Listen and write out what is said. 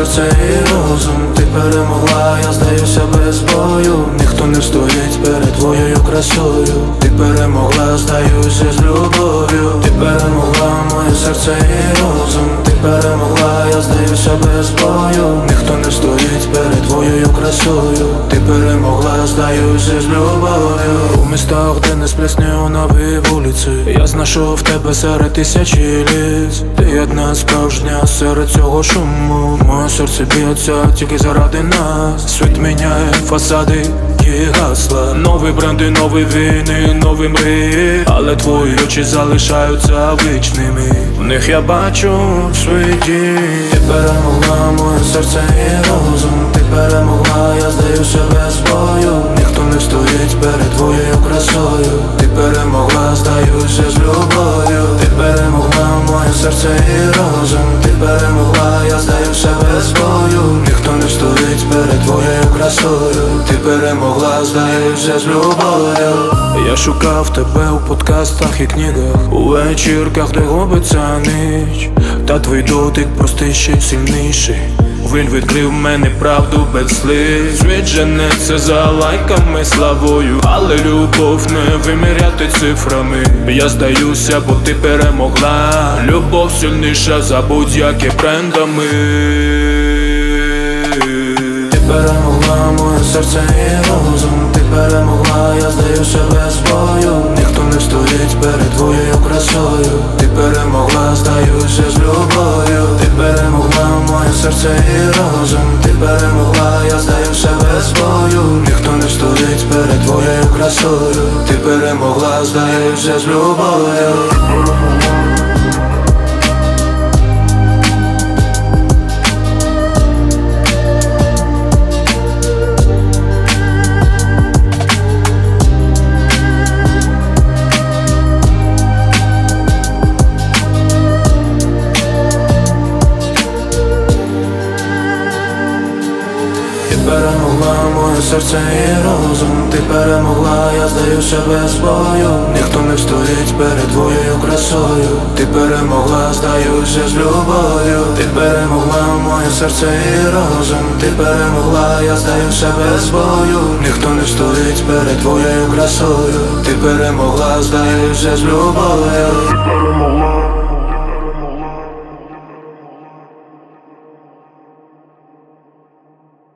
серце і розум. Ти перемогла, я здаюся без бою. Ніхто не встоїть перед твоєю красою. Ти перемогла, здаюся з любов'ю. Ти перемогла моє серце і розум. Ти перемогла, я здаюся без бою. Ніхто не встоїть перед твоєю красою. Ти перемогла, здаюся з любов'ю. У містах, де не сплесні нові вулиці, я знайшов тебе серед тисячі літ. Ти одна справжня серед цього шуму. Моє серце б'ється тільки заради нас. Світ міняє фасади і гасла. Нові бренди, нові війни, нові мрії, але твої очі залишаються вічними. В них я бачу свої дії. Ти перемогла моє серце і розум. Ти перемогла, я здаюся без бою. Ніхто не встоїть перед твоєю красою. Ти перемогла, здаюся з любов'ю. Ти перемогла моє серце і розум. Ти перемогла, я здаюся без бою. Ніхто не встоїть перед твоєю красою. Ти перемогла, здаюся з любов'ю. Я шукав тебе у подкастах і книгах, у вечірках, де губиться ніч. Та твій дотик простіший, сильніший. Він відкрив мене правду без сліз. Світ женеться за лайками, славою, але любов не виміряти цифрами. Я здаюся, бо ти перемогла. Любов сильніша за будь-які брендами. Ти перемогла моє серце і розум. Ти перемогла, я здаюся без бою. Ніхто не встоїть перед твоєю красою. Ти перемогла, здаюся з любов'ю. Ти перемогла моє серце і розум. Ти перемогла, я здаюся без бою. Ніхто не встоїть перед твоєю красою. Ти перемогла, здаюся з любов'ю. Ти перемогла моє серце і розум. Ти перемогла, я здаюся без бою. Ніхто не встоїть перед твоєю красою. Ти перемогла, здаюся з любов'ю. Ти перемогла моє серце і розум. Ти перемогла, я здаюся без бою. Ніхто не встоїть перед твоєю красою. Ти перемогла, здаюся з любов'ю.